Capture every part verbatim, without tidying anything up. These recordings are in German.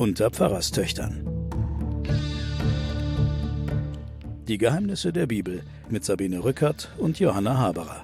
unter Pfarrerstöchtern. Die Geheimnisse der Bibel mit Sabine Rückert und Johanna Haberer.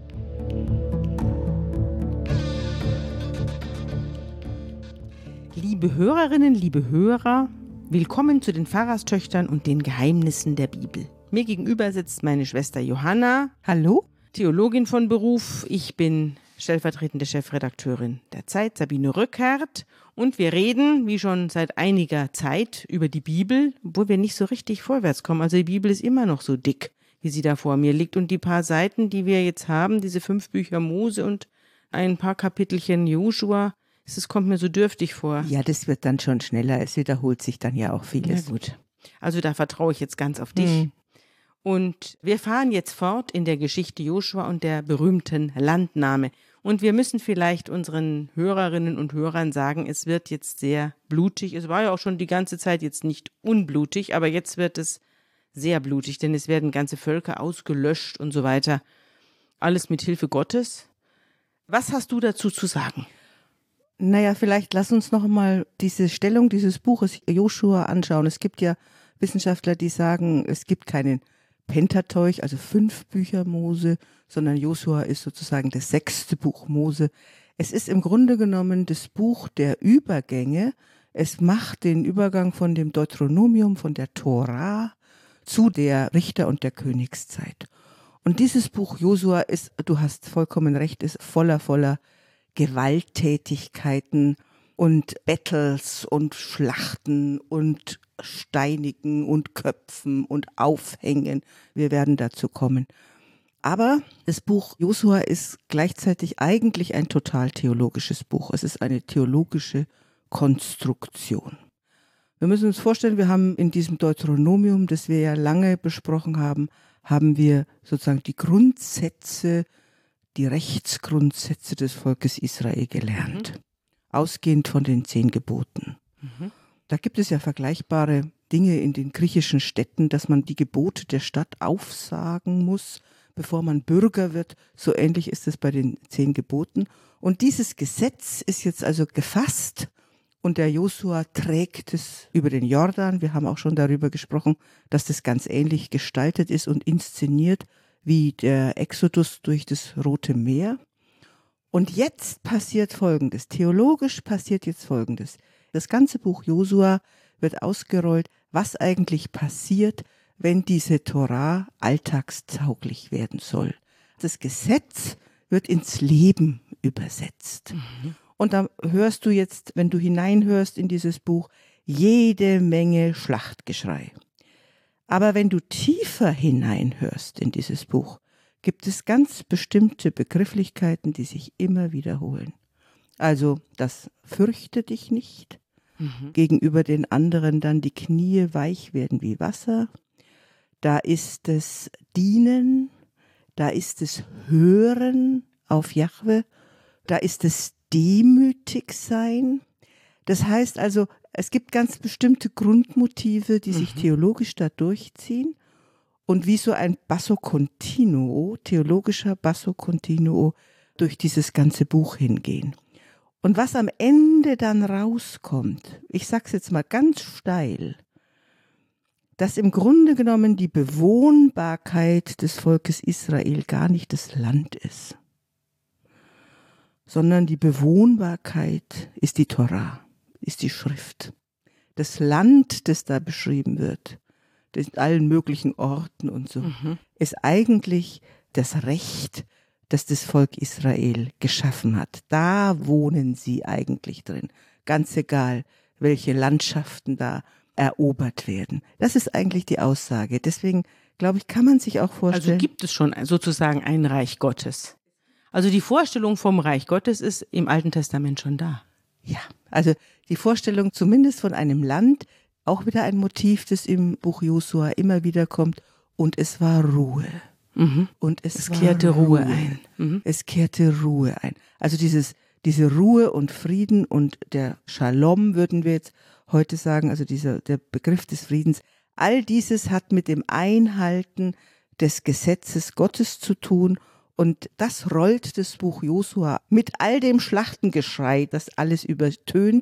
Liebe Hörerinnen, liebe Hörer, willkommen zu den Pfarrerstöchtern und den Geheimnissen der Bibel. Mir gegenüber sitzt meine Schwester Johanna. Hallo. Theologin von Beruf. Ich bin stellvertretende Chefredakteurin der Zeit, Sabine Rückert. Und wir reden, wie schon seit einiger Zeit, über die Bibel, obwohl wir nicht so richtig vorwärts kommen. Also die Bibel ist immer noch so dick, wie sie da vor mir liegt. Und die paar Seiten, die wir jetzt haben, diese fünf Bücher Mose und ein paar Kapitelchen Joshua, das kommt mir so dürftig vor. Ja, das wird dann schon schneller. Es wiederholt sich dann ja auch vieles. Na gut. Also da vertraue ich jetzt ganz auf dich. Hm. Und wir fahren jetzt fort in der Geschichte Joshua und der berühmten Landnahme. Und wir müssen vielleicht unseren Hörerinnen und Hörern sagen, es wird jetzt sehr blutig. Es war ja auch schon die ganze Zeit jetzt nicht unblutig, aber jetzt wird es sehr blutig, denn es werden ganze Völker ausgelöscht und so weiter. Alles mit Hilfe Gottes. Was hast du dazu zu sagen? Naja, vielleicht lass uns noch mal diese Stellung dieses Buches Joshua anschauen. Es gibt ja Wissenschaftler, die sagen, es gibt keinen Pentateuch, also fünf Bücher Mose, sondern Joshua ist sozusagen das sechste Buch Mose. Es ist im Grunde genommen das Buch der Übergänge. Es macht den Übergang von dem Deuteronomium, von der Tora zu der Richter- und der Königszeit. Und dieses Buch Joshua ist, du hast vollkommen recht, ist voller, voller Gewalttätigkeiten und Battles und Schlachten und Steinigen und Köpfen und Aufhängen. Wir werden dazu kommen. Aber das Buch Joshua ist gleichzeitig eigentlich ein total theologisches Buch. Es ist eine theologische Konstruktion. Wir müssen uns vorstellen, wir haben in diesem Deuteronomium, das wir ja lange besprochen haben, haben wir sozusagen die Grundsätze, die Rechtsgrundsätze des Volkes Israel gelernt. Mhm. Ausgehend von den zehn Geboten. Mhm. Da gibt es ja vergleichbare Dinge in den griechischen Städten, dass man die Gebote der Stadt aufsagen muss, bevor man Bürger wird. So ähnlich ist es bei den zehn Geboten. Und dieses Gesetz ist jetzt also gefasst und der Joshua trägt es über den Jordan. Wir haben auch schon darüber gesprochen, dass das ganz ähnlich gestaltet ist und inszeniert wie der Exodus durch das Rote Meer. Und jetzt passiert Folgendes. Theologisch passiert jetzt Folgendes. Das ganze Buch Joshua wird ausgerollt, was eigentlich passiert, wenn diese Tora alltagstauglich werden soll. Das Gesetz wird ins Leben übersetzt. Mhm. Und da hörst du jetzt, wenn du hineinhörst in dieses Buch, jede Menge Schlachtgeschrei. Aber wenn du tiefer hineinhörst in dieses Buch, gibt es ganz bestimmte Begrifflichkeiten, die sich immer wiederholen. Also das fürchte dich nicht, mhm. gegenüber den anderen dann die Knie weich werden wie Wasser. Da ist es Dienen, da ist es Hören auf Jahwe, da ist es demütig sein. Das heißt also, es gibt ganz bestimmte Grundmotive, die sich mhm. theologisch da durchziehen und wie so ein Basso Continuo, theologischer Basso Continuo durch dieses ganze Buch hingehen. Und was am Ende dann rauskommt, ich sag's jetzt mal ganz steil, dass im Grunde genommen die Bewohnbarkeit des Volkes Israel gar nicht das Land ist, sondern die Bewohnbarkeit ist die Tora, ist die Schrift. Das Land, das da beschrieben wird, in allen möglichen Orten und so, mhm. ist eigentlich das Recht, das das Volk Israel geschaffen hat. Da wohnen sie eigentlich drin. Ganz egal, welche Landschaften da erobert werden. Das ist eigentlich die Aussage. Deswegen, glaube ich, kann man sich auch vorstellen. Also gibt es schon sozusagen ein Reich Gottes. Also die Vorstellung vom Reich Gottes ist im Alten Testament schon da. Ja, also die Vorstellung zumindest von einem Land, auch wieder ein Motiv, das im Buch Joshua immer wieder kommt. Und es war Ruhe. Mhm. Und es, es war kehrte Ruhe, Ruhe ein. Mhm. Es kehrte Ruhe ein. Also dieses, diese Ruhe und Frieden und der Shalom, würden wir jetzt heute sagen, also dieser, der Begriff des Friedens, all dieses hat mit dem Einhalten des Gesetzes Gottes zu tun. Und das rollt das Buch Joshua mit all dem Schlachtengeschrei, das alles übertönt,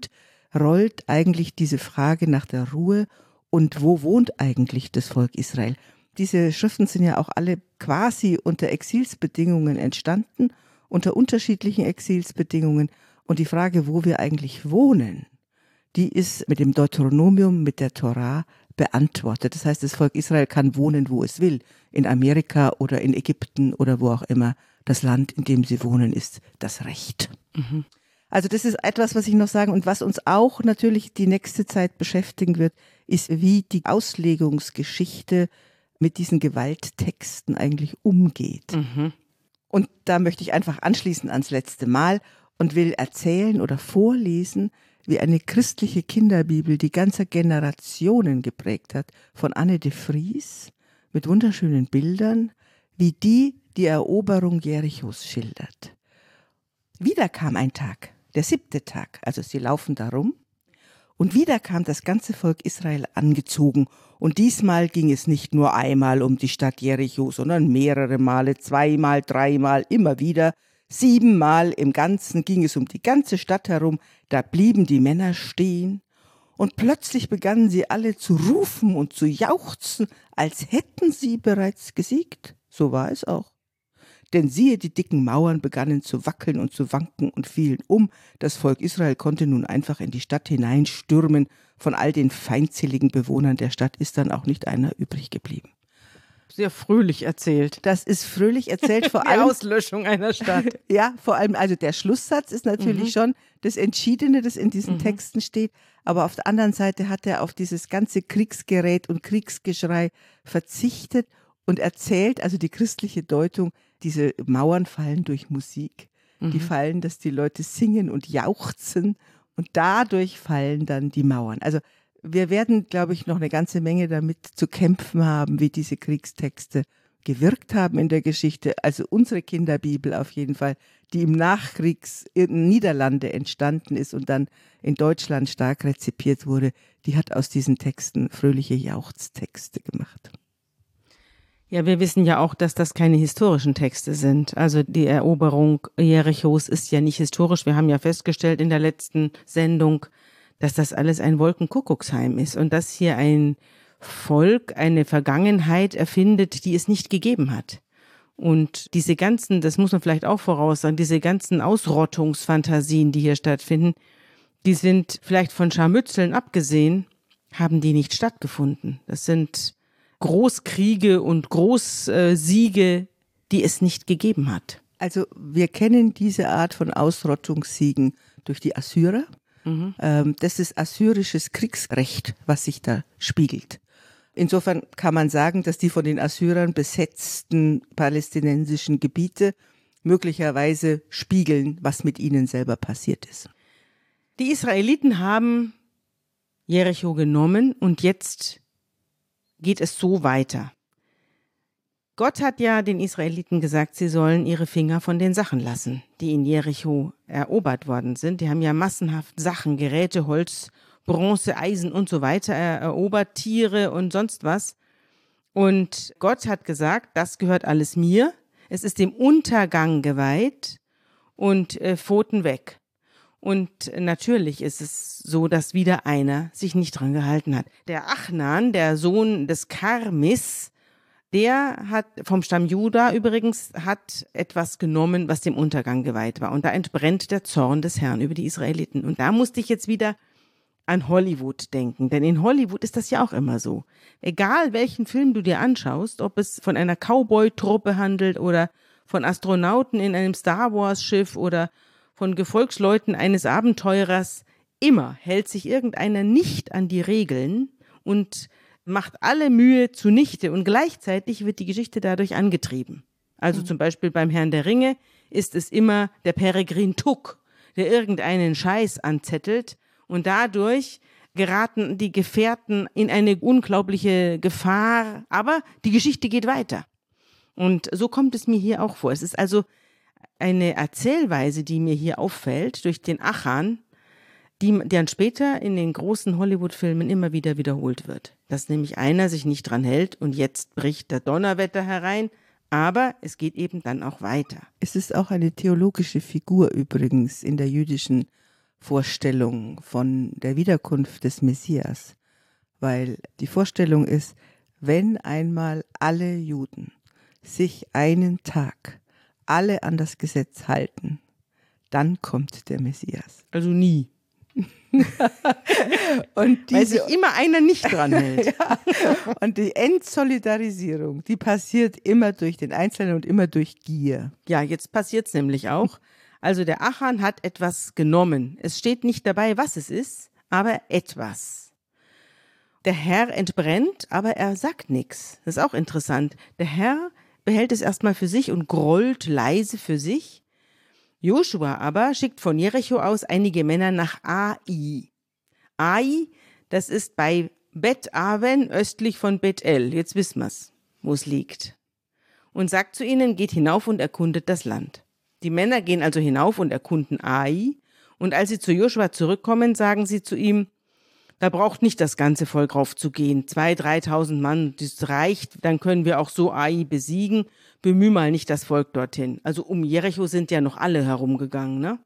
rollt eigentlich diese Frage nach der Ruhe und wo wohnt eigentlich das Volk Israel. Diese Schriften sind ja auch alle quasi unter Exilsbedingungen entstanden, unter unterschiedlichen Exilsbedingungen. Und die Frage, wo wir eigentlich wohnen, die ist mit dem Deuteronomium, mit der Torah beantwortet. Das heißt, das Volk Israel kann wohnen, wo es will. In Amerika oder in Ägypten oder wo auch immer. Das Land, in dem sie wohnen, ist das Recht. Mhm. Also das ist etwas, was ich noch sagen, und was uns auch natürlich die nächste Zeit beschäftigen wird, ist, wie die Auslegungsgeschichte mit diesen Gewalttexten eigentlich umgeht. Mhm. Und da möchte ich einfach anschließen ans letzte Mal und will erzählen oder vorlesen, wie eine christliche Kinderbibel, die ganze Generationen geprägt hat, von Anne de Vries mit wunderschönen Bildern, wie die die Eroberung Jerichos schildert. Wieder kam ein Tag, der siebte Tag, also sie laufen da rum, und wieder kam das ganze Volk Israel angezogen. Und diesmal ging es nicht nur einmal um die Stadt Jericho, sondern mehrere Male, zweimal, dreimal, immer wieder. Siebenmal im Ganzen ging es um die ganze Stadt herum. Da blieben die Männer stehen. Und plötzlich begannen sie alle zu rufen und zu jauchzen, als hätten sie bereits gesiegt. So war es auch. Denn siehe, die dicken Mauern begannen zu wackeln und zu wanken und fielen um. Das Volk Israel konnte nun einfach in die Stadt hineinstürmen. Von all den feindseligen Bewohnern der Stadt ist dann auch nicht einer übrig geblieben. Sehr fröhlich erzählt. Das ist fröhlich erzählt, vor allem. Die Auslöschung einer Stadt. Ja, vor allem, also der Schlusssatz ist natürlich mhm. schon das Entschiedene, das in diesen mhm. Texten steht. Aber auf der anderen Seite hat er auf dieses ganze Kriegsgerät und Kriegsgeschrei verzichtet und erzählt, also die christliche Deutung, diese Mauern fallen durch Musik. Mhm. Die fallen, dass die Leute singen und jauchzen und dadurch fallen dann die Mauern. Also wir werden, glaube ich, noch eine ganze Menge damit zu kämpfen haben, wie diese Kriegstexte gewirkt haben in der Geschichte. Also unsere Kinderbibel auf jeden Fall, die im Nachkriegs in Niederlande entstanden ist und dann in Deutschland stark rezipiert wurde, die hat aus diesen Texten fröhliche Jauchztexte gemacht. Ja, wir wissen ja auch, dass das keine historischen Texte sind. Also die Eroberung Jerichos ist ja nicht historisch. Wir haben ja festgestellt in der letzten Sendung, dass das alles ein Wolkenkuckucksheim ist und dass hier ein Volk eine Vergangenheit erfindet, die es nicht gegeben hat. Und diese ganzen, das muss man vielleicht auch voraussagen, diese ganzen Ausrottungsfantasien, die hier stattfinden, die sind vielleicht von Scharmützeln abgesehen, haben die nicht stattgefunden. Das sind Großkriege und Großsiege, die es nicht gegeben hat. Also wir kennen diese Art von Ausrottungssiegen durch die Assyrer. Mhm. Ähm, das ist assyrisches Kriegsrecht, was sich da spiegelt. Insofern kann man sagen, dass die von den Assyrern besetzten palästinensischen Gebiete möglicherweise spiegeln, was mit ihnen selber passiert ist. Die Israeliten haben Jericho genommen und jetzt geht es so weiter. Gott hat ja den Israeliten gesagt, sie sollen ihre Finger von den Sachen lassen, die in Jericho erobert worden sind. Die haben ja massenhaft Sachen, Geräte, Holz, Bronze, Eisen und so weiter erobert, Tiere und sonst was. Und Gott hat gesagt, das gehört alles mir. Es ist dem Untergang geweiht und äh, Pfoten weg. Und natürlich ist es so, dass wieder einer sich nicht dran gehalten hat. Der Achnan, der Sohn des Karmis, der hat vom Stamm Juda übrigens, hat etwas genommen, was dem Untergang geweiht war. Und da entbrennt der Zorn des Herrn über die Israeliten. Und da musste ich jetzt wieder an Hollywood denken. Denn in Hollywood ist das ja auch immer so. Egal welchen Film du dir anschaust, ob es von einer Cowboy-Truppe handelt oder von Astronauten in einem Star-Wars-Schiff oder von Gefolgsleuten eines Abenteurers, immer hält sich irgendeiner nicht an die Regeln und macht alle Mühe zunichte und gleichzeitig wird die Geschichte dadurch angetrieben. Also mhm. zum Beispiel beim Herrn der Ringe ist es immer der Peregrin Took, der irgendeinen Scheiß anzettelt und dadurch geraten die Gefährten in eine unglaubliche Gefahr, aber die Geschichte geht weiter. Und so kommt es mir hier auch vor. Es ist also eine Erzählweise, die mir hier auffällt, durch den Achan, die dann später in den großen Hollywood-Filmen immer wieder wiederholt wird. Dass nämlich einer sich nicht dran hält und jetzt bricht der Donnerwetter herein, aber es geht eben dann auch weiter. Es ist auch eine theologische Figur übrigens in der jüdischen Vorstellung von der Wiederkunft des Messias, weil die Vorstellung ist, wenn einmal alle Juden sich einen Tag alle an das Gesetz halten, dann kommt der Messias. Also nie. Und Weil diese, sich immer einer nicht dran hält. ja, und die Entsolidarisierung, die passiert immer durch den Einzelnen und immer durch Gier. Ja, jetzt passiert's nämlich auch. Also der Achan hat etwas genommen. Es steht nicht dabei, was es ist, aber etwas. Der Herr entbrennt, aber er sagt nichts. Das ist auch interessant. Der Herr behält es erstmal für sich und grollt leise für sich. Joshua aber schickt von Jericho aus einige Männer nach Ai. Ai, das ist bei Bet Aven östlich von Bet-El. Jetzt wissen wir's, wo es liegt. Und sagt zu ihnen, geht hinauf und erkundet das Land. Die Männer gehen also hinauf und erkunden Ai. Und als sie zu Joshua zurückkommen, sagen sie zu ihm, da braucht nicht das ganze Volk raufzugehen. Zwei, dreitausend Mann, das reicht, dann können wir auch so Ai besiegen. Bemühe mal nicht das Volk dorthin. Also um Jericho sind ja noch alle herumgegangen, ne?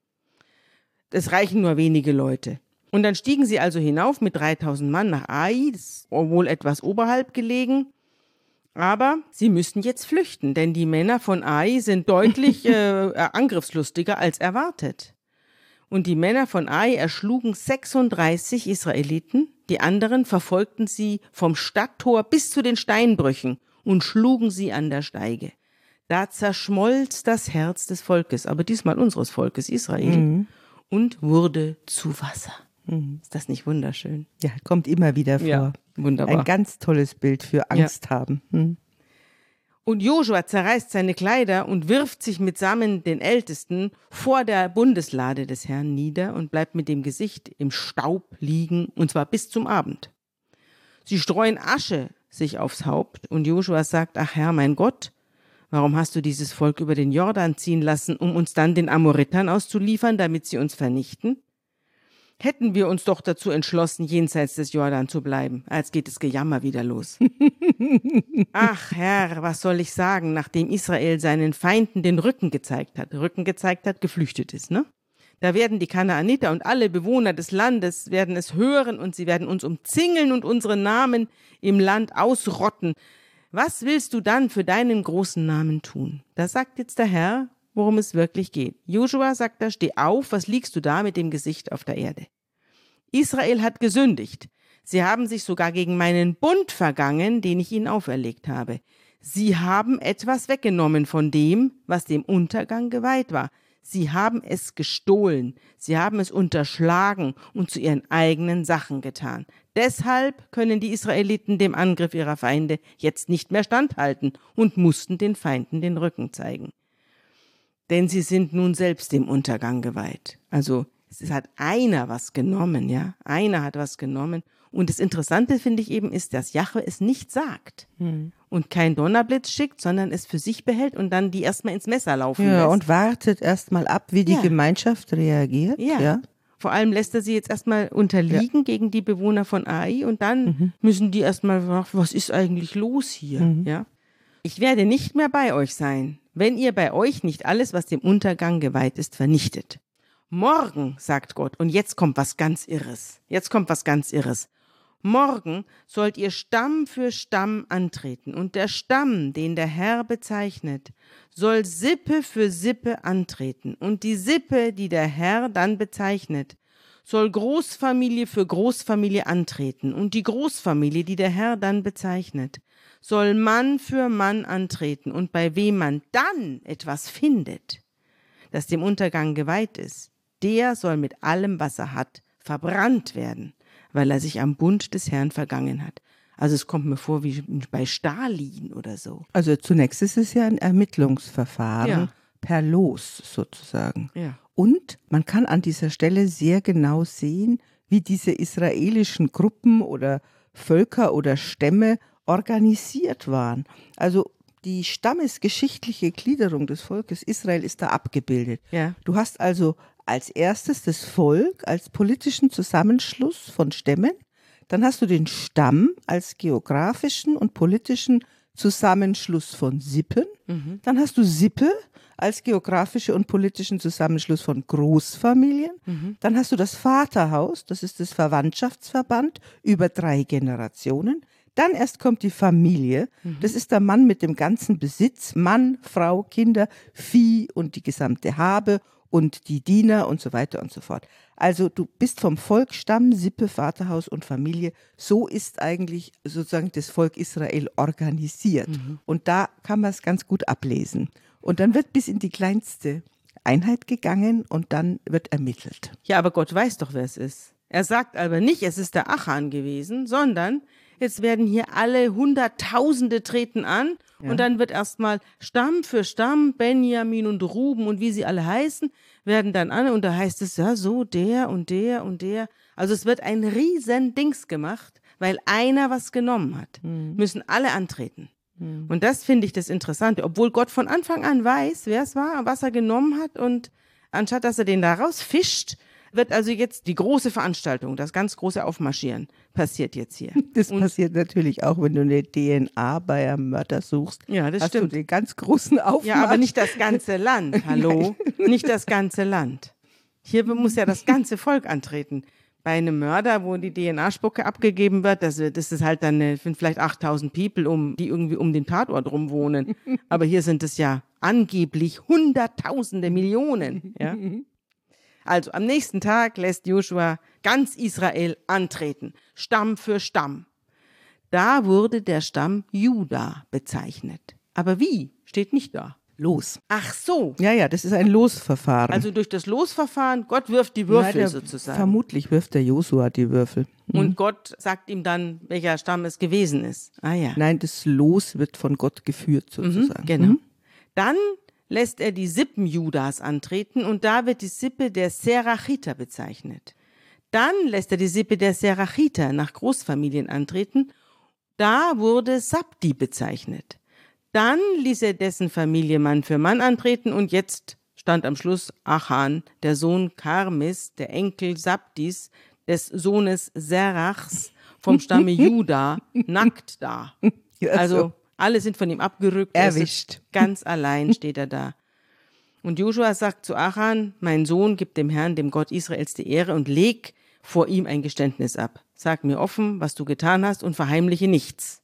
Es reichen nur wenige Leute. Und dann stiegen sie also hinauf mit dreitausend Mann nach Ai, das ist wohl etwas oberhalb gelegen. Aber sie müssten jetzt flüchten, denn die Männer von Ai sind deutlich äh, angriffslustiger als erwartet. Und die Männer von Ai erschlugen sechsunddreißig Israeliten, die anderen verfolgten sie vom Stadttor bis zu den Steinbrüchen und schlugen sie an der Steige. Da zerschmolz das Herz des Volkes, aber diesmal unseres Volkes Israel, mhm. und wurde zu Wasser. Mhm. Ist das nicht wunderschön? Ja, kommt immer wieder vor. Ja, wunderbar. Ein ganz tolles Bild für Angst ja. haben. Mhm. Und Joshua zerreißt seine Kleider und wirft sich mitsamen den Ältesten vor der Bundeslade des Herrn nieder und bleibt mit dem Gesicht im Staub liegen, und zwar bis zum Abend. Sie streuen Asche sich aufs Haupt und Joshua sagt, ach Herr, mein Gott, warum hast du dieses Volk über den Jordan ziehen lassen, um uns dann den Amoritern auszuliefern, damit sie uns vernichten? Hätten wir uns doch dazu entschlossen, jenseits des Jordan zu bleiben. Als geht das Gejammer wieder los. Ach Herr, was soll ich sagen, nachdem Israel seinen Feinden den Rücken gezeigt hat. Rücken gezeigt hat, geflüchtet ist, ne? Da werden die Kanaaniter und alle Bewohner des Landes werden es hören und sie werden uns umzingeln und unsere Namen im Land ausrotten. Was willst du dann für deinen großen Namen tun? Da sagt jetzt der Herr, worum es wirklich geht. Joshua sagt da, steh auf, was liegst du da mit dem Gesicht auf der Erde? Israel hat gesündigt. Sie haben sich sogar gegen meinen Bund vergangen, den ich ihnen auferlegt habe. Sie haben etwas weggenommen von dem, was dem Untergang geweiht war. Sie haben es gestohlen, sie haben es unterschlagen und zu ihren eigenen Sachen getan. Deshalb können die Israeliten dem Angriff ihrer Feinde jetzt nicht mehr standhalten und mussten den Feinden den Rücken zeigen. Denn sie sind nun selbst dem Untergang geweiht. Also es hat einer was genommen, ja, einer hat was genommen. Und das Interessante, finde ich eben, ist, dass Jahwe es nicht sagt hm. und kein Donnerblitz schickt, sondern es für sich behält und dann die erstmal ins Messer laufen ja, lässt. Und wartet erstmal ab, wie die ja. Gemeinschaft reagiert. Ja. ja. Vor allem lässt er sie jetzt erstmal unterliegen ja. gegen die Bewohner von Ai und dann mhm. müssen die erstmal fragen, was ist eigentlich los hier? Mhm. Ja. Ich werde nicht mehr bei euch sein, wenn ihr bei euch nicht alles, was dem Untergang geweiht ist, vernichtet. Morgen, sagt Gott, und jetzt kommt was ganz Irres. Jetzt kommt was ganz Irres. Morgen sollt ihr Stamm für Stamm antreten, und der Stamm, den der Herr bezeichnet, soll Sippe für Sippe antreten, und die Sippe, die der Herr dann bezeichnet, soll Großfamilie für Großfamilie antreten, und die Großfamilie, die der Herr dann bezeichnet, soll Mann für Mann antreten, und bei wem man dann etwas findet, das dem Untergang geweiht ist, der soll mit allem, was er hat, verbrannt werden, weil er sich am Bund des Herrn vergangen hat. Also es kommt mir vor wie bei Stalin oder so. Also zunächst ist es ja ein Ermittlungsverfahren ja. per Los sozusagen. Ja. Und man kann an dieser Stelle sehr genau sehen, wie diese israelischen Gruppen oder Völker oder Stämme organisiert waren. Also die stammesgeschichtliche Gliederung des Volkes Israel ist da abgebildet. Ja. Du hast also als erstes das Volk als politischen Zusammenschluss von Stämmen. Dann hast du den Stamm als geografischen und politischen Zusammenschluss von Sippen. Mhm. Dann hast du Sippe als geografische und politischen Zusammenschluss von Großfamilien. Mhm. Dann hast du das Vaterhaus, das ist das Verwandtschaftsverband über drei Generationen. Dann erst kommt die Familie, mhm. das ist der Mann mit dem ganzen Besitz, Mann, Frau, Kinder, Vieh und die gesamte Habe und die Diener und so weiter und so fort. Also du bist vom Volk, Stamm, Sippe, Vaterhaus und Familie. So ist eigentlich sozusagen das Volk Israel organisiert. Mhm. Und da kann man es ganz gut ablesen. Und dann wird bis in die kleinste Einheit gegangen und dann wird ermittelt. Ja, aber Gott weiß doch, wer es ist. Er sagt aber nicht, es ist der Achan gewesen, sondern jetzt werden hier alle Hunderttausende treten an ja. und dann wird erstmal Stamm für Stamm, Benjamin und Ruben und wie sie alle heißen, werden dann an und da heißt es, ja so, der und der und der. Also es wird ein riesen Dings gemacht, weil einer was genommen hat. Mhm. Müssen alle antreten. Mhm. Und das finde ich das Interessante, obwohl Gott von Anfang an weiß, wer es war, was er genommen hat und anstatt dass er den da rausfischt, wird also jetzt die große Veranstaltung, das ganz große Aufmarschieren, passiert jetzt hier. Das und passiert natürlich auch, wenn du eine D N A bei einem Mörder suchst. Ja, das hast stimmt. Du den ganz großen Aufmarsch. Ja, aber nicht das ganze Land, hallo? Nicht das ganze Land. Hier muss ja das ganze Volk antreten. Bei einem Mörder, wo die D N A-Spucke abgegeben wird, das, das ist halt dann eine, vielleicht achttausend People, um, die irgendwie um den Tatort rum wohnen. Aber hier sind es ja angeblich Hunderttausende, Millionen, ja? Also am nächsten Tag lässt Joshua ganz Israel antreten, Stamm für Stamm. Da wurde der Stamm Juda bezeichnet. Aber wie? Steht nicht da. Los. Ach so. Ja, ja, das ist ein Losverfahren. Also durch das Losverfahren, Gott wirft die Würfel ja, der, sozusagen. Vermutlich wirft der Josua die Würfel. Mhm. Und Gott sagt ihm dann, welcher Stamm es gewesen ist. Ah ja. Nein, das Los wird von Gott geführt sozusagen. Mhm, genau. Mhm. Dann lässt er die Sippen Judas antreten und da wird die Sippe der Serachiter bezeichnet. Dann lässt er die Sippe der Serachiter nach Großfamilien antreten. Da wurde Sabdi bezeichnet. Dann ließ er dessen Familie Mann für Mann antreten und jetzt stand am Schluss Achan, der Sohn Karmis, der Enkel Sabdis, des Sohnes Serachs vom Stamme Juda, nackt da. Also alle sind von ihm abgerückt. Erwischt. Ganz allein steht er da. Und Joshua sagt zu Achan, mein Sohn, gib dem Herrn, dem Gott Israels, die Ehre und leg vor ihm ein Geständnis ab. Sag mir offen, was du getan hast und verheimliche nichts.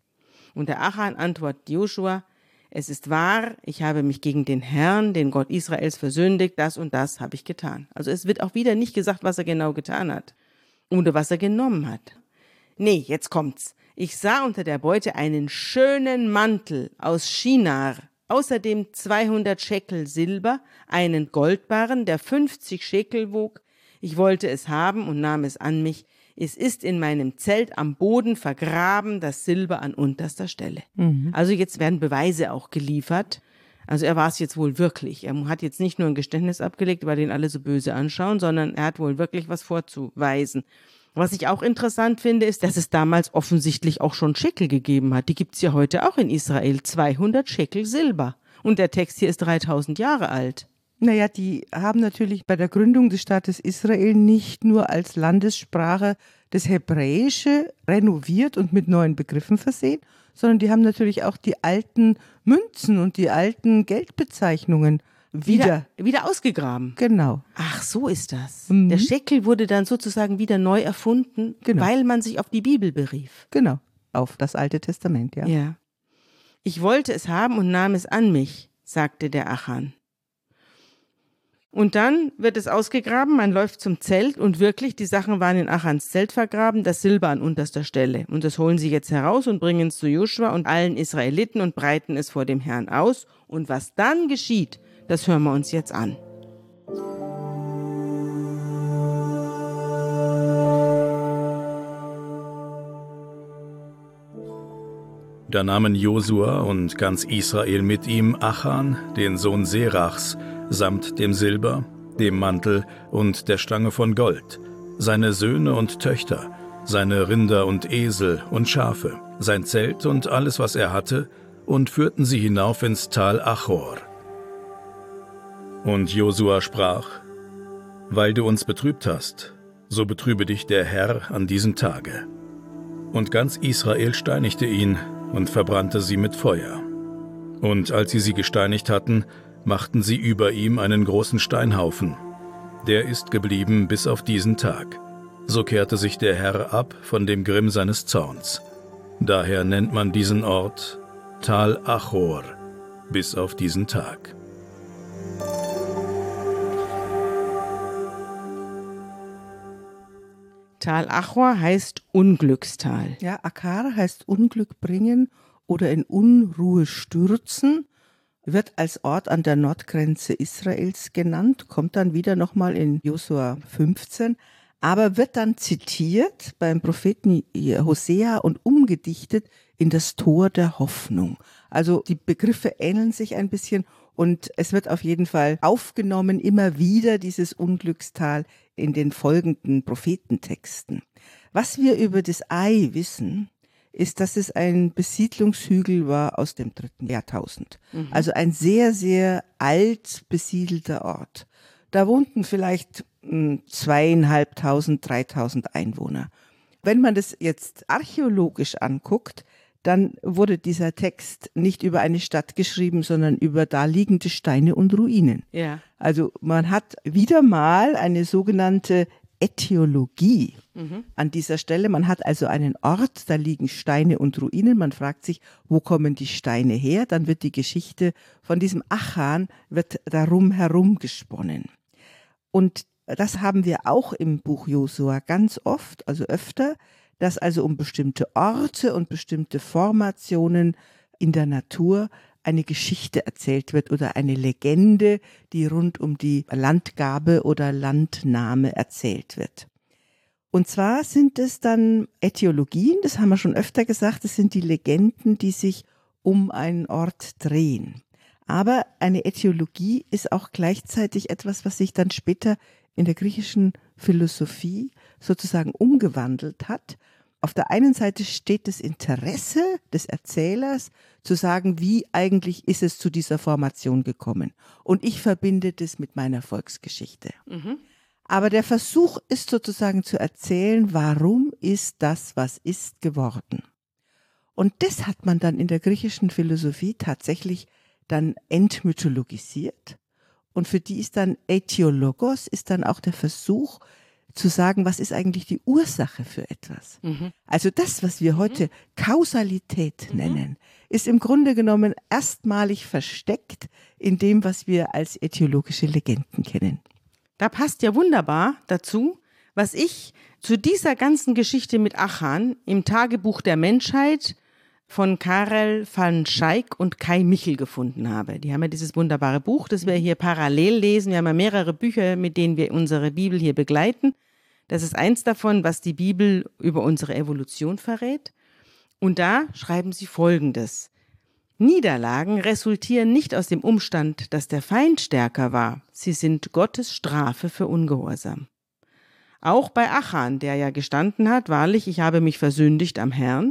Und der Achan antwortet Joshua, es ist wahr, ich habe mich gegen den Herrn, den Gott Israels, versündigt, das und das habe ich getan. Also es wird auch wieder nicht gesagt, was er genau getan hat oder was er genommen hat. Nee, jetzt kommt's. Ich sah unter der Beute einen schönen Mantel aus Shinar, außerdem zweihundert Schekel Silber, einen Goldbarren, der fünfzig Schekel wog. Ich wollte es haben und nahm es an mich. Es ist in meinem Zelt am Boden vergraben, das Silber an unterster Stelle. Mhm. Also jetzt werden Beweise auch geliefert. Also er war es jetzt wohl wirklich. Er hat jetzt nicht nur ein Geständnis abgelegt, weil den alle so böse anschauen, sondern er hat wohl wirklich was vorzuweisen. Was ich auch interessant finde, ist, dass es damals offensichtlich auch schon Schekel gegeben hat. Die gibt's ja heute auch in Israel. zweihundert Schekel Silber. Und der Text hier ist dreitausend Jahre alt. Naja, die haben natürlich bei der Gründung des Staates Israel nicht nur als Landessprache das Hebräische renoviert und mit neuen Begriffen versehen, sondern die haben natürlich auch die alten Münzen und die alten Geldbezeichnungen Wieder, wieder, wieder ausgegraben. Genau. Ach, so ist das. Mhm. Der Schekel wurde dann sozusagen wieder neu erfunden, genau. weil man sich auf die Bibel berief. Genau, auf das Alte Testament, ja. Ja. Ich wollte es haben und nahm es an mich, sagte der Achan. Und dann wird es ausgegraben, man läuft zum Zelt und wirklich, die Sachen waren in Achans Zelt vergraben, das Silber an unterster Stelle. Und das holen sie jetzt heraus und bringen es zu Joshua und allen Israeliten und breiten es vor dem Herrn aus. Und was dann geschieht, das hören wir uns jetzt an. Da nahmen Josua und ganz Israel mit ihm Achan, den Sohn Serachs, samt dem Silber, dem Mantel und der Stange von Gold, seine Söhne und Töchter, seine Rinder und Esel und Schafe, sein Zelt und alles, was er hatte, und führten sie hinauf ins Tal Achor. Und Josua sprach, weil du uns betrübt hast, so betrübe dich der Herr an diesem Tage. Und ganz Israel steinigte ihn, und verbrannte sie mit Feuer. Und als sie sie gesteinigt hatten, machten sie über ihm einen großen Steinhaufen. Der ist geblieben bis auf diesen Tag. So kehrte sich der Herr ab von dem Grimm seines Zorns. Daher nennt man diesen Ort Tal Achor, bis auf diesen Tag. Tal Achor heißt Unglückstal. Ja, Akar heißt Unglück bringen oder in Unruhe stürzen, wird als Ort an der Nordgrenze Israels genannt, kommt dann wieder nochmal in Josua fünfzehn, aber wird dann zitiert beim Propheten Hosea und umgedichtet in das Tor der Hoffnung. Also die Begriffe ähneln sich ein bisschen und es wird auf jeden Fall aufgenommen, immer wieder dieses Unglückstal in den folgenden Prophetentexten. Was wir über das Ai wissen, ist, dass es ein Besiedlungshügel war aus dem dritten Jahrtausend. Mhm. Also ein sehr, sehr alt besiedelter Ort. Da wohnten vielleicht mh, zweieinhalbtausend, dreitausend Einwohner. Wenn man das jetzt archäologisch anguckt, dann wurde dieser Text nicht über eine Stadt geschrieben, sondern über da liegende Steine und Ruinen. Ja. Also man hat wieder mal eine sogenannte Äthiologie mhm. an dieser Stelle. Man hat also einen Ort, da liegen Steine und Ruinen. Man fragt sich, wo kommen die Steine her? Dann wird die Geschichte von diesem Achan wird darum herum gesponnen. Und das haben wir auch im Buch Josua ganz oft, also öfter, dass also um bestimmte Orte und bestimmte Formationen in der Natur eine Geschichte erzählt wird oder eine Legende, die rund um die Landgabe oder Landnahme erzählt wird. Und zwar sind es dann Äthiologien, das haben wir schon öfter gesagt, das sind die Legenden, die sich um einen Ort drehen. Aber eine Äthiologie ist auch gleichzeitig etwas, was sich dann später in der griechischen Philosophie sozusagen umgewandelt hat. Auf der einen Seite steht das Interesse des Erzählers, zu sagen, wie eigentlich ist es zu dieser Formation gekommen. Und ich verbinde das mit meiner Volksgeschichte. Mhm. Aber der Versuch ist sozusagen zu erzählen, warum ist das, was ist, geworden. Und das hat man dann in der griechischen Philosophie tatsächlich dann entmythologisiert. Und für die ist dann Äthiologos, ist dann auch der Versuch, zu sagen, was ist eigentlich die Ursache für etwas. Mhm. Also das, was wir heute Kausalität mhm. nennen, ist im Grunde genommen erstmalig versteckt in dem, was wir als äthiologische Legenden kennen. Da passt ja wunderbar dazu, was ich zu dieser ganzen Geschichte mit Achan im Tagebuch der Menschheit von Karel van Schaik und Kai Michel gefunden habe. Die haben ja dieses wunderbare Buch, das wir hier parallel lesen. Wir haben ja mehrere Bücher, mit denen wir unsere Bibel hier begleiten. Das ist eins davon, was die Bibel über unsere Evolution verrät. Und da schreiben sie Folgendes. Niederlagen resultieren nicht aus dem Umstand, dass der Feind stärker war. Sie sind Gottes Strafe für Ungehorsam. Auch bei Achan, der ja gestanden hat, wahrlich, ich habe mich versündigt am Herrn,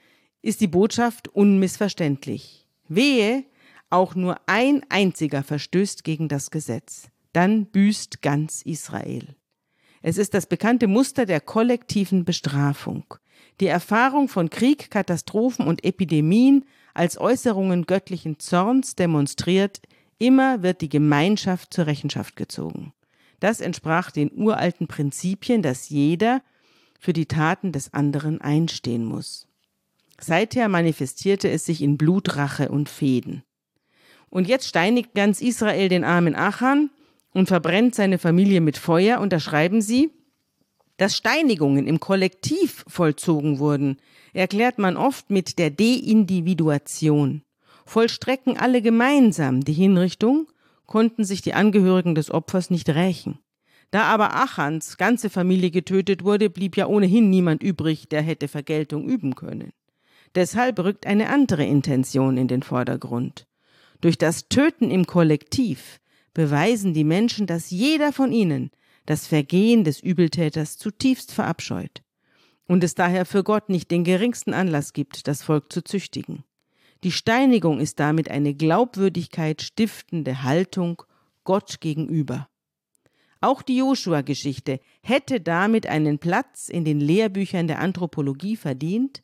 ist die Botschaft unmissverständlich. Wehe, auch nur ein einziger verstößt gegen das Gesetz. Dann büßt ganz Israel. Es ist das bekannte Muster der kollektiven Bestrafung. Die Erfahrung von Krieg, Katastrophen und Epidemien als Äußerungen göttlichen Zorns demonstriert, immer wird die Gemeinschaft zur Rechenschaft gezogen. Das entsprach den uralten Prinzipien, dass jeder für die Taten des anderen einstehen muss. Seither manifestierte es sich in Blutrache und Fehden. Und jetzt steinigt ganz Israel den armen Achan und verbrennt seine Familie mit Feuer. Und da schreiben sie, dass Steinigungen im Kollektiv vollzogen wurden, erklärt man oft mit der Deindividuation. Vollstrecken alle gemeinsam die Hinrichtung, konnten sich die Angehörigen des Opfers nicht rächen. Da aber Achans ganze Familie getötet wurde, blieb ja ohnehin niemand übrig, der hätte Vergeltung üben können. Deshalb rückt eine andere Intention in den Vordergrund. Durch das Töten im Kollektiv beweisen die Menschen, dass jeder von ihnen das Vergehen des Übeltäters zutiefst verabscheut und es daher für Gott nicht den geringsten Anlass gibt, das Volk zu züchtigen. Die Steinigung ist damit eine Glaubwürdigkeit stiftende Haltung Gott gegenüber. Auch die Joshua-Geschichte hätte damit einen Platz in den Lehrbüchern der Anthropologie verdient,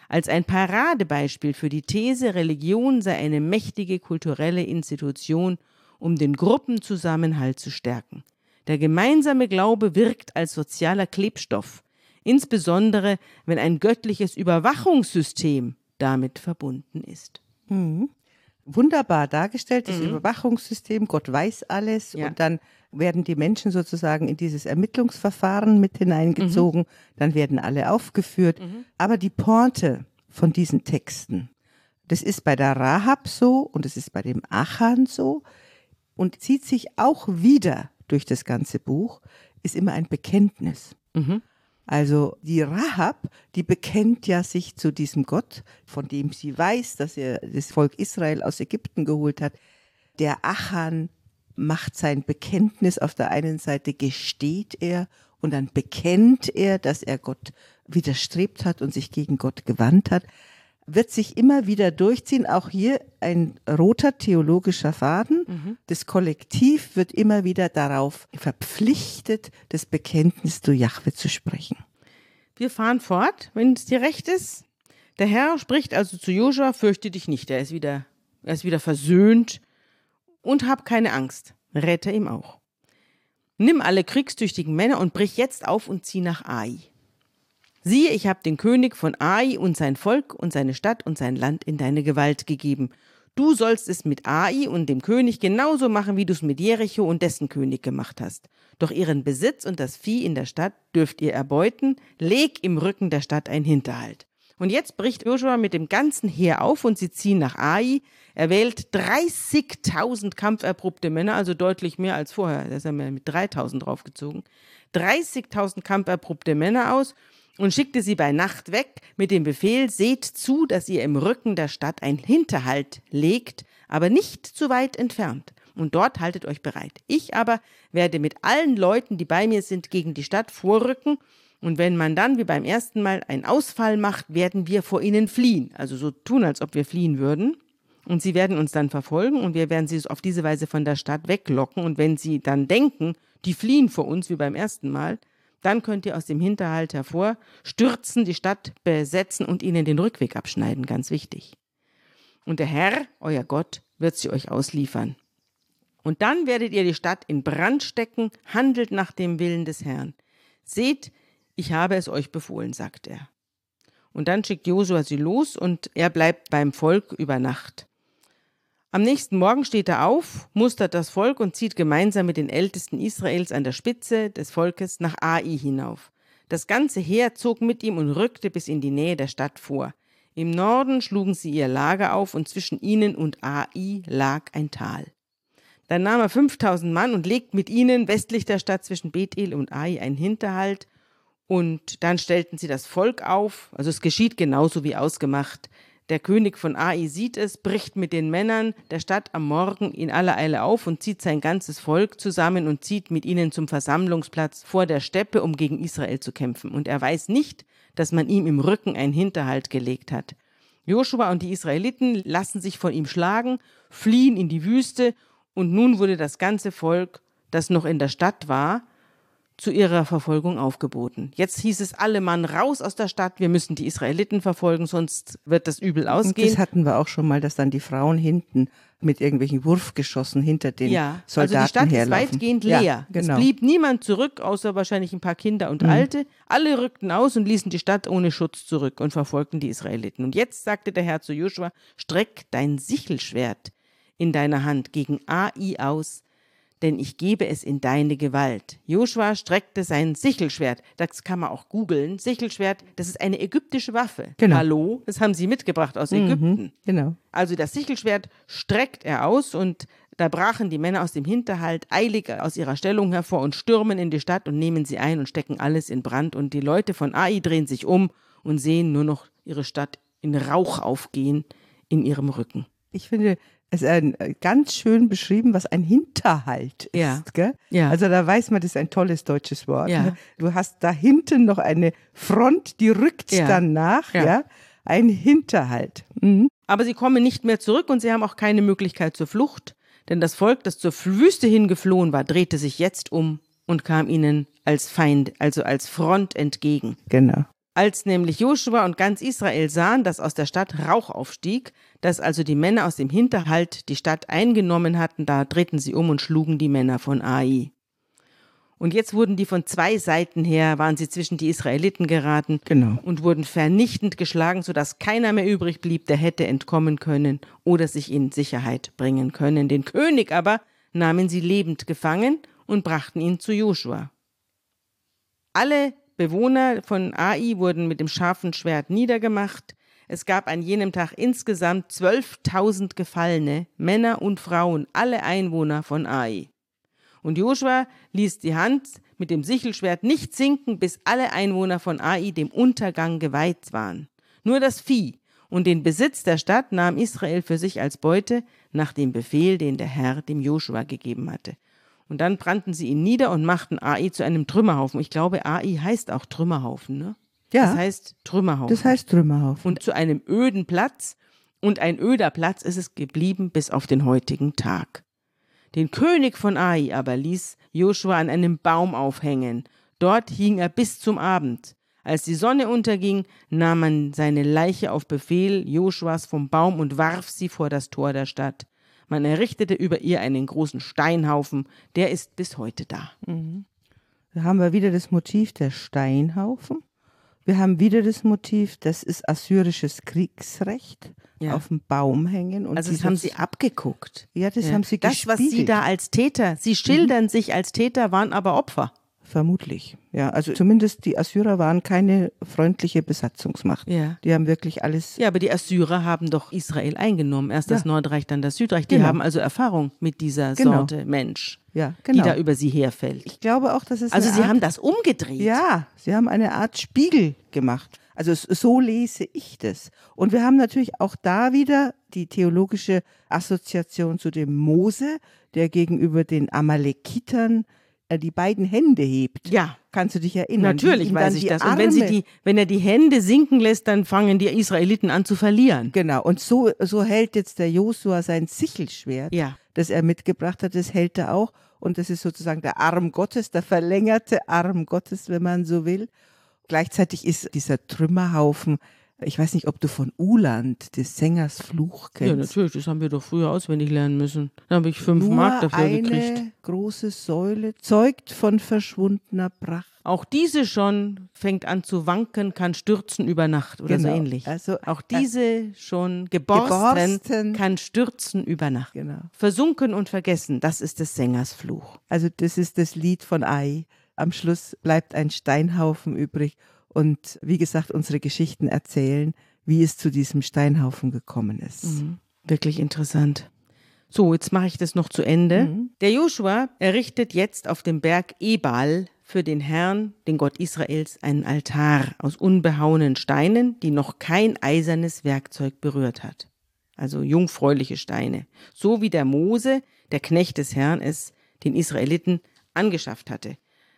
als ein Paradebeispiel für die These, Religion sei eine mächtige kulturelle Institution, um den Gruppenzusammenhalt zu stärken. Der gemeinsame Glaube wirkt als sozialer Klebstoff, insbesondere wenn ein göttliches Überwachungssystem damit verbunden ist. Mhm. Wunderbar dargestellt, das Mhm. Überwachungssystem, Gott weiß alles Ja. und dann werden die Menschen sozusagen in dieses Ermittlungsverfahren mit hineingezogen, mhm. dann werden alle aufgeführt. Mhm. Aber die Pointe von diesen Texten, das ist bei der Rahab so und es ist bei dem Achan so und zieht sich auch wieder durch das ganze Buch, ist immer ein Bekenntnis. Mhm. Also die Rahab, die bekennt ja sich zu diesem Gott, von dem sie weiß, dass er das Volk Israel aus Ägypten geholt hat. Der Achan macht sein Bekenntnis, auf der einen Seite gesteht er und dann bekennt er, dass er Gott widerstrebt hat und sich gegen Gott gewandt hat. Wird sich immer wieder durchziehen, auch hier ein roter theologischer Faden. Mhm. Das Kollektiv wird immer wieder darauf verpflichtet, das Bekenntnis zu Jahwe zu sprechen. Wir fahren fort, wenn es dir recht ist. Der Herr spricht also zu Josua, fürchte dich nicht, er ist wieder, er ist wieder versöhnt und hab keine Angst, rette ihm auch. Nimm alle kriegstüchtigen Männer und brich jetzt auf und zieh nach Ai. Siehe, ich habe den König von Ai und sein Volk und seine Stadt und sein Land in deine Gewalt gegeben. Du sollst es mit Ai und dem König genauso machen, wie du es mit Jericho und dessen König gemacht hast. Doch ihren Besitz und das Vieh in der Stadt dürft ihr erbeuten, leg im Rücken der Stadt einen Hinterhalt. Und jetzt bricht Josua mit dem ganzen Heer auf und sie ziehen nach Ai. Er wählt dreißigtausend kampferprobte Männer, also deutlich mehr als vorher, da ist er mit dreitausend draufgezogen, dreißigtausend kampferprobte Männer aus und schickte sie bei Nacht weg mit dem Befehl, seht zu, dass ihr im Rücken der Stadt einen Hinterhalt legt, aber nicht zu weit entfernt. Und dort haltet euch bereit. Ich aber werde mit allen Leuten, die bei mir sind, gegen die Stadt vorrücken. Und wenn man dann, wie beim ersten Mal, einen Ausfall macht, werden wir vor ihnen fliehen. Also so tun, als ob wir fliehen würden. Und sie werden uns dann verfolgen und wir werden sie auf diese Weise von der Stadt weglocken. Und wenn sie dann denken, die fliehen vor uns, wie beim ersten Mal, dann könnt ihr aus dem Hinterhalt hervor stürzen, die Stadt besetzen und ihnen den Rückweg abschneiden, ganz wichtig. Und der Herr, euer Gott, wird sie euch ausliefern. Und dann werdet ihr die Stadt in Brand stecken, handelt nach dem Willen des Herrn. Seht, ich habe es euch befohlen, sagt er. Und dann schickt Josua sie los und er bleibt beim Volk über Nacht. Am nächsten Morgen steht er auf, mustert das Volk und zieht gemeinsam mit den Ältesten Israels an der Spitze des Volkes nach Ai hinauf. Das ganze Heer zog mit ihm und rückte bis in die Nähe der Stadt vor. Im Norden schlugen sie ihr Lager auf und zwischen ihnen und Ai lag ein Tal. Dann nahm er fünftausend Mann und legt mit ihnen westlich der Stadt zwischen Bethel und Ai einen Hinterhalt. Und dann stellten sie das Volk auf, also es geschieht genauso wie ausgemacht. Der König von Ai sieht es, bricht mit den Männern der Stadt am Morgen in aller Eile auf und zieht sein ganzes Volk zusammen und zieht mit ihnen zum Versammlungsplatz vor der Steppe, um gegen Israel zu kämpfen. Und er weiß nicht, dass man ihm im Rücken einen Hinterhalt gelegt hat. Josua und die Israeliten lassen sich von ihm schlagen, fliehen in die Wüste und nun wurde das ganze Volk, das noch in der Stadt war, zu ihrer Verfolgung aufgeboten. Jetzt hieß es, alle Mann raus aus der Stadt, wir müssen die Israeliten verfolgen, sonst wird das übel ausgehen. Und das hatten wir auch schon mal, dass dann die Frauen hinten mit irgendwelchen Wurfgeschossen hinter den ja, Soldaten herlaufen. Also die Stadt herlaufen. ist weitgehend leer. Ja, genau. Es blieb niemand zurück, außer wahrscheinlich ein paar Kinder und mhm. Alte. Alle rückten aus und ließen die Stadt ohne Schutz zurück und verfolgten die Israeliten. Und jetzt sagte der Herr zu Josua, streck dein Sichelschwert in deiner Hand gegen Ai aus, denn ich gebe es in deine Gewalt. Josua streckte sein Sichelschwert. Das kann man auch googeln. Sichelschwert, das ist eine ägyptische Waffe. Genau. Hallo, das haben sie mitgebracht aus Ägypten. Mhm, genau. Also das Sichelschwert streckt er aus und da brachen die Männer aus dem Hinterhalt eilig aus ihrer Stellung hervor und stürmen in die Stadt und nehmen sie ein und stecken alles in Brand. Und die Leute von Ai drehen sich um und sehen nur noch ihre Stadt in Rauch aufgehen in ihrem Rücken. Ich finde, es ist ein, ganz schön beschrieben, was ein Hinterhalt ist. Ja. Gell? Ja. Also da weiß man, das ist ein tolles deutsches Wort. Ja. Ne? Du hast da hinten noch eine Front, die rückt Ja. dann nach. Ja. Ja. Ein Hinterhalt. Mhm. Aber sie kommen nicht mehr zurück und sie haben auch keine Möglichkeit zur Flucht, denn das Volk, das zur Wüste hingeflohen war, drehte sich jetzt um und kam ihnen als Feind, also als Front entgegen. Genau. Als nämlich Josua und ganz Israel sahen, dass aus der Stadt Rauch aufstieg, dass also die Männer aus dem Hinterhalt die Stadt eingenommen hatten, da drehten sie um und schlugen die Männer von Ai. Und jetzt wurden die von zwei Seiten her, waren sie zwischen die Israeliten geraten Genau. und wurden vernichtend geschlagen, sodass keiner mehr übrig blieb, der hätte entkommen können oder sich in Sicherheit bringen können. Den König aber nahmen sie lebend gefangen und brachten ihn zu Josua. Alle Bewohner von Ai wurden mit dem scharfen Schwert niedergemacht. Es gab an jenem Tag insgesamt zwölftausend Gefallene, Männer und Frauen, alle Einwohner von Ai. Und Josua ließ die Hand mit dem Sichelschwert nicht sinken, bis alle Einwohner von Ai dem Untergang geweiht waren. Nur das Vieh und den Besitz der Stadt nahm Israel für sich als Beute nach dem Befehl, den der Herr dem Josua gegeben hatte. Und dann brannten sie ihn nieder und machten Ai zu einem Trümmerhaufen. Ich glaube, Ai heißt auch Trümmerhaufen, ne? Ja. Das heißt Trümmerhaufen. Das heißt Trümmerhaufen. Und zu einem öden Platz. Und ein öder Platz ist es geblieben bis auf den heutigen Tag. Den König von Ai aber ließ Josua an einem Baum aufhängen. Dort hing er bis zum Abend. Als die Sonne unterging, nahm man seine Leiche auf Befehl Josuas vom Baum und warf sie vor das Tor der Stadt. Man errichtete über ihr einen großen Steinhaufen, der ist bis heute da. Mhm. Da haben wir wieder das Motiv der Steinhaufen. Wir haben wieder das Motiv, das ist assyrisches Kriegsrecht, ja. Auf dem Baum hängen. Und also das haben sie abgeguckt. Ja, das ja. haben sie das, gespiegelt. Das, was sie da als Täter, sie schildern mhm. sich als Täter, waren aber Opfer. Vermutlich, ja. Also zumindest die Assyrer waren keine freundliche Besatzungsmacht. Ja. Die haben wirklich alles... Ja, aber die Assyrer haben doch Israel eingenommen. Erst das ja. Nordreich, dann das Südreich. Die genau. haben also Erfahrung mit dieser genau. Sorte Mensch, ja, genau. die da über sie herfällt. Ich glaube auch, dass es Also eine sie Art, haben das umgedreht. Ja, sie haben eine Art Spiegel gemacht. Also so lese ich das. Und wir haben natürlich auch da wieder die theologische Assoziation zu dem Mose, der gegenüber den Amalekitern die beiden Hände hebt. Ja. Kannst du dich erinnern? Natürlich weiß ich das. Und wenn, sie die, wenn er die Hände sinken lässt, dann fangen die Israeliten an zu verlieren. Genau. Und so, so hält jetzt der Josua sein Sichelschwert, ja. das er mitgebracht hat, das hält er auch. Und das ist sozusagen der Arm Gottes, der verlängerte Arm Gottes, wenn man so will. Gleichzeitig ist dieser Trümmerhaufen, ich weiß nicht, ob du von Uhland, des Sängers Fluch kennst. Ja, natürlich, das haben wir doch früher auswendig lernen müssen. Da habe ich fünf Nur Mark dafür eine gekriegt. Eine große Säule zeugt von verschwundener Pracht. Auch diese schon fängt an zu wanken, kann stürzen über Nacht oder genau. so ähnlich. Also, Auch diese äh, schon geborsten, geborsten kann stürzen über Nacht. Genau. Versunken und vergessen, das ist des Sängers Fluch. Also das ist das Lied von Ai. Am Schluss bleibt ein Steinhaufen übrig. Und wie gesagt, unsere Geschichten erzählen, wie es zu diesem Steinhaufen gekommen ist. Mhm. Wirklich interessant. So, jetzt mache ich das noch zu Ende. Mhm. Der Josua errichtet jetzt auf dem Berg Ebal für den Herrn, den Gott Israels, einen Altar aus unbehauenen Steinen, die noch kein eisernes Werkzeug berührt hat. Also jungfräuliche Steine. So wie der Mose, der Knecht des Herrn, es den Israeliten angeschafft hatte.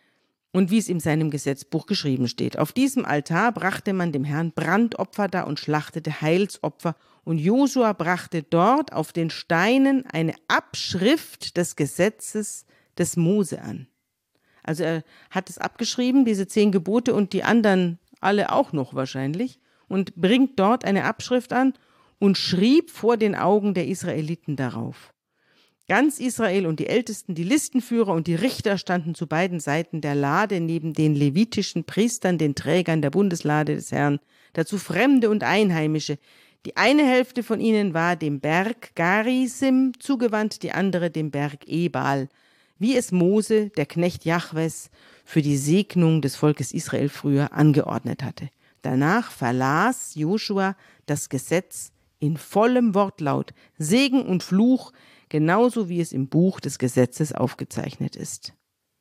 Und wie es in seinem Gesetzbuch geschrieben steht. Auf diesem Altar brachte man dem Herrn Brandopfer dar und schlachtete Heilsopfer. Und Josua brachte dort auf den Steinen eine Abschrift des Gesetzes des Mose an. Also er hat es abgeschrieben, diese zehn Gebote und die anderen alle auch noch wahrscheinlich, und bringt dort eine Abschrift an und schrieb vor den Augen der Israeliten darauf. Ganz Israel und die Ältesten, die Listenführer und die Richter standen zu beiden Seiten der Lade neben den levitischen Priestern, den Trägern der Bundeslade des Herrn, dazu Fremde und Einheimische. Die eine Hälfte von ihnen war dem Berg Garisim zugewandt, die andere dem Berg Ebal, wie es Mose, der Knecht Jahwes, für die Segnung des Volkes Israel früher angeordnet hatte. Danach verlas Josua das Gesetz in vollem Wortlaut, Segen und Fluch, genauso wie es im Buch des Gesetzes aufgezeichnet ist.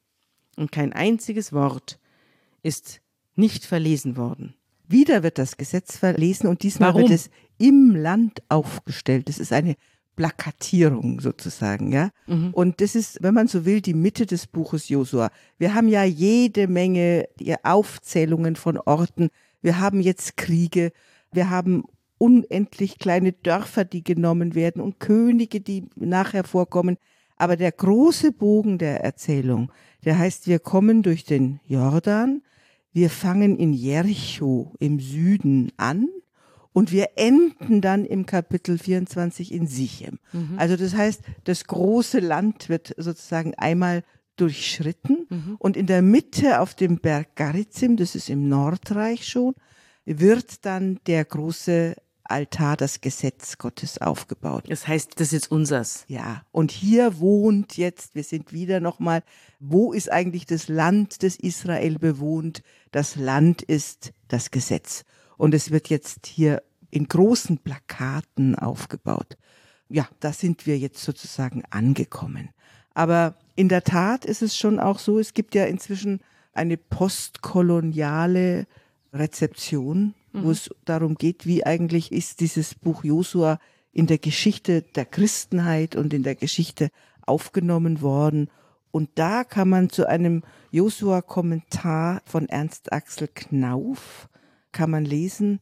Und kein einziges Wort ist nicht verlesen worden. Wieder wird das Gesetz verlesen und diesmal Warum? wird es im Land aufgestellt. Das ist eine Plakatierung sozusagen, ja. Mhm. Und das ist, wenn man so will, die Mitte des Buches Josua. Wir haben ja jede Menge Aufzählungen von Orten. Wir haben jetzt Kriege. Wir haben unendlich kleine Dörfer, die genommen werden und Könige, die nachher vorkommen. Aber der große Bogen der Erzählung, der heißt, wir kommen durch den Jordan Wir fangen in Jericho im Süden an und wir enden dann im Kapitel vierundzwanzig in Sichem. Mhm. Also das heißt, das große Land wird sozusagen einmal durchschritten mhm. und in der Mitte auf dem Berg Garizim, das ist im Nordreich schon, wird dann der große Altar, das Gesetz Gottes aufgebaut. Das heißt, das ist jetzt unsers. Ja, und hier wohnt jetzt, wir sind wieder nochmal, wo ist eigentlich das Land, das Israel bewohnt? Das Land ist das Gesetz. Und es wird jetzt hier in großen Plakaten aufgebaut. Ja, da sind wir jetzt sozusagen angekommen. Aber in der Tat ist es schon auch so, es gibt ja inzwischen eine postkoloniale Rezeption, mhm. wo es darum geht, wie eigentlich ist dieses Buch Josua in der Geschichte der Christenheit und in der Geschichte aufgenommen worden. Und da kann man zu einem Josua-Kommentar von Ernst Axel Knauf, kann man lesen,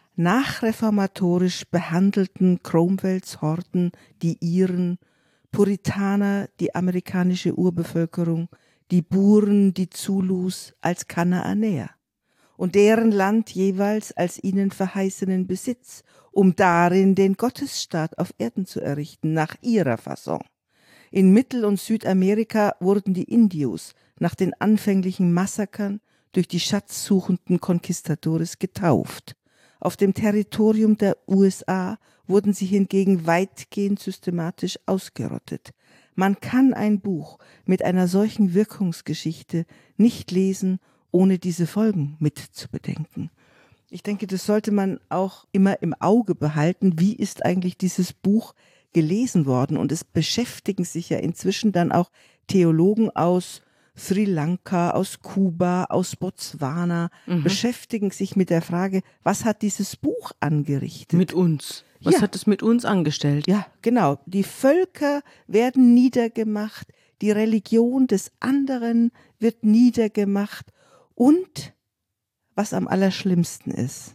nachreformatorisch behandelten Cromwells Horden die Iren, Puritaner die amerikanische Urbevölkerung, die Buren die Zulus als Kanaanäer und deren Land jeweils als ihnen verheißenen Besitz, um darin den Gottesstaat auf Erden zu errichten, nach ihrer Fasson. In Mittel- und Südamerika wurden die Indios nach den anfänglichen Massakern durch die schatzsuchenden Conquistadores getauft. Auf dem Territorium der U S A wurden sie hingegen weitgehend systematisch ausgerottet. Man kann ein Buch mit einer solchen Wirkungsgeschichte nicht lesen, ohne diese Folgen mitzubedenken. Ich denke, das sollte man auch immer im Auge behalten. Wie ist eigentlich dieses Buch gelesen worden? Und es beschäftigen sich ja inzwischen dann auch Theologen aus Sri Lanka, aus Kuba, aus Botswana, mhm. beschäftigen sich mit der Frage, was hat dieses Buch angerichtet? Mit uns. Was ja. hat es mit uns angestellt? Ja, genau. Die Völker werden niedergemacht, die Religion des anderen wird niedergemacht und, was am allerschlimmsten ist,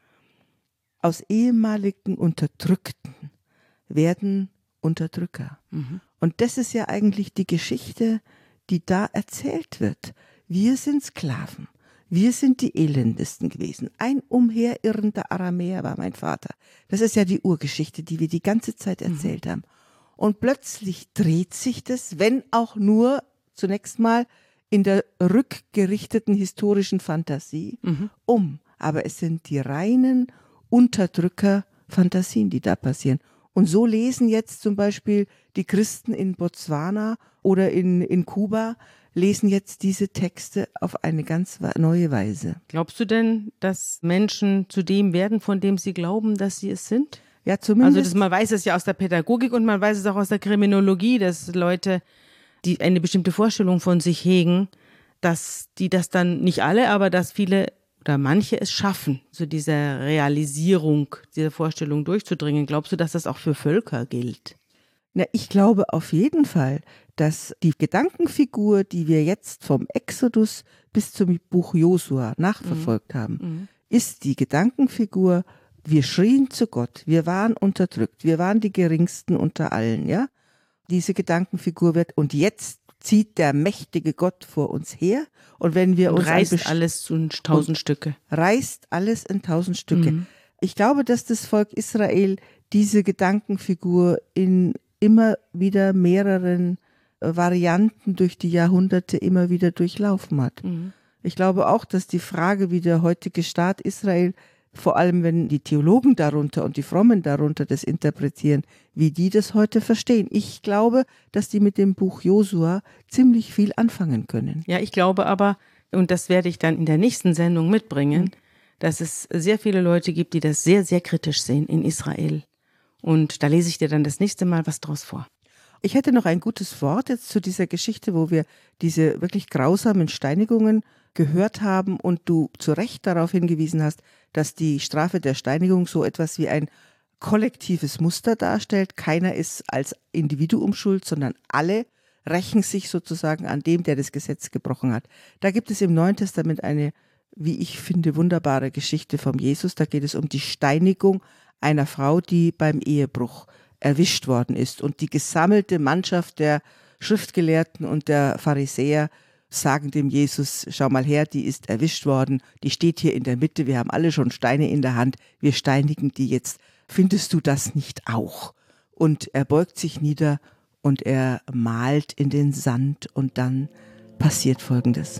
aus ehemaligen Unterdrückten werden Unterdrücker. Mhm. Und das ist ja eigentlich die Geschichte, die da erzählt wird. Wir sind Sklaven. Wir sind die Elendesten gewesen. Ein umherirrender Aramäer war mein Vater. Das ist ja die Urgeschichte, die wir die ganze Zeit erzählt mhm. haben. Und plötzlich dreht sich das, wenn auch nur zunächst mal in der rückgerichteten historischen Fantasie mhm. um. Aber es sind die reinen Unterdrücker-Fantasien, die da passieren. Und so lesen jetzt zum Beispiel die Christen in Botswana oder in, in Kuba, lesen jetzt diese Texte auf eine ganz neue Weise. Glaubst du denn, dass Menschen zu dem werden, von dem sie glauben, dass sie es sind? Ja, zumindest. Also das, man weiß es ja aus der Pädagogik und man weiß es auch aus der Kriminologie, dass Leute, die eine bestimmte Vorstellung von sich hegen, dass die das dann, nicht alle, aber dass viele oder manche es schaffen, zu dieser Realisierung, dieser Vorstellung durchzudringen. Glaubst du, dass das auch für Völker gilt? Na, ich glaube auf jeden Fall, dass die Gedankenfigur, die wir jetzt vom Exodus bis zum Buch Josua nachverfolgt mhm. haben, mhm. ist die Gedankenfigur, wir schrien zu Gott, wir waren unterdrückt, wir waren die Geringsten unter allen, ja. Diese Gedankenfigur wird, und jetzt zieht der mächtige Gott vor uns her, und wenn wir und uns reißt Best- alles in tausend Stücke. Reißt alles in tausend Stücke. Mhm. Ich glaube, dass das Volk Israel diese Gedankenfigur in immer wieder mehreren Varianten durch die Jahrhunderte immer wieder durchlaufen hat. Mhm. Ich glaube auch, dass die Frage, wie der heutige Staat Israel, vor allem wenn die Theologen darunter und die Frommen darunter das interpretieren, wie die das heute verstehen. Ich glaube, dass die mit dem Buch Josua ziemlich viel anfangen können. Ja, ich glaube aber, und das werde ich dann in der nächsten Sendung mitbringen, mhm. dass es sehr viele Leute gibt, die das sehr, sehr kritisch sehen in Israel. Und da lese ich dir dann das nächste Mal was draus vor. Ich hätte noch ein gutes Wort jetzt zu dieser Geschichte, wo wir diese wirklich grausamen Steinigungen gehört haben und du zu Recht darauf hingewiesen hast, dass die Strafe der Steinigung so etwas wie ein kollektives Muster darstellt. Keiner ist als Individuum schuld, sondern alle rächen sich sozusagen an dem, der das Gesetz gebrochen hat. Da gibt es im Neuen Testament eine, wie ich finde, wunderbare Geschichte vom Jesus. Da geht es um die Steinigung einer Frau, die beim Ehebruch erwischt worden ist. Und die gesammelte Mannschaft der Schriftgelehrten und der Pharisäer sagen dem Jesus, schau mal her, die ist erwischt worden, die steht hier in der Mitte, wir haben alle schon Steine in der Hand, wir steinigen die jetzt. Findest du das nicht auch? Und er beugt sich nieder und er malt in den Sand und dann passiert Folgendes.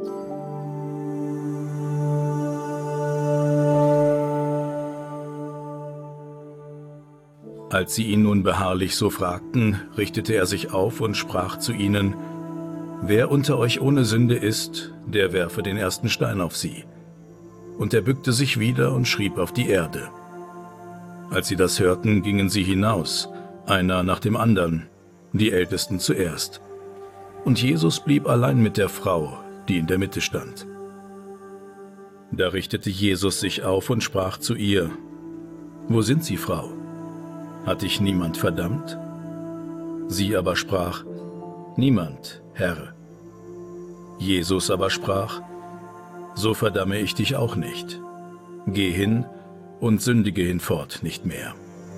Als sie ihn nun beharrlich so fragten, richtete er sich auf und sprach zu ihnen: Wer unter euch ohne Sünde ist, der werfe den ersten Stein auf sie. Und er bückte sich wieder und schrieb auf die Erde. Als sie das hörten, gingen sie hinaus, einer nach dem andern, die Ältesten zuerst. Und Jesus blieb allein mit der Frau, die in der Mitte stand. Da richtete Jesus sich auf und sprach zu ihr: Wo sind sie, Frau? Hat dich niemand verdammt? Sie aber sprach: Niemand, Herr. Jesus aber sprach: So verdamme ich dich auch nicht. Geh hin und sündige hinfort nicht mehr.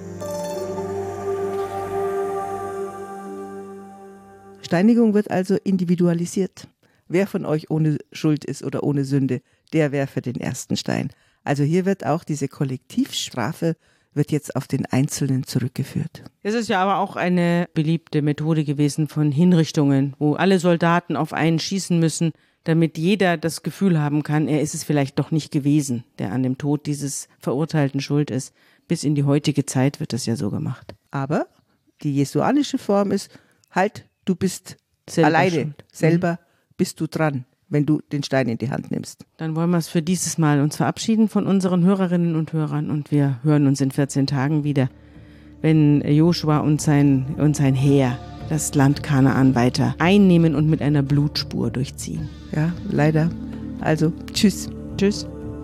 Steinigung wird also individualisiert. Wer von euch ohne Schuld ist oder ohne Sünde, der werfe den ersten Stein. Also hier wird auch diese Kollektivstrafe wird jetzt auf den Einzelnen zurückgeführt. Es ist ja aber auch eine beliebte Methode gewesen von Hinrichtungen, wo alle Soldaten auf einen schießen müssen, damit jeder das Gefühl haben kann, er ist es vielleicht doch nicht gewesen, der an dem Tod dieses Verurteilten schuld ist. Bis in die heutige Zeit wird das ja so gemacht. Aber die jesuanische Form ist, halt, du bist Selber alleine, schuld. selber Mhm. bist du dran, wenn du den Stein in die Hand nimmst. Dann wollen wir es für dieses Mal uns verabschieden von unseren Hörerinnen und Hörern und wir hören uns in vierzehn Tagen wieder, wenn Joshua und sein, und sein Heer das Land Kanaan weiter einnehmen und mit einer Blutspur durchziehen. Ja, leider. Also, tschüss. Tschüss.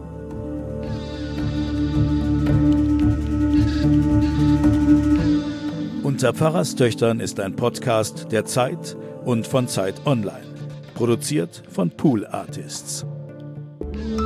Unter Pfarrerstöchtern ist ein Podcast der Zeit und von Zeit Online. Produziert von Pool Artists.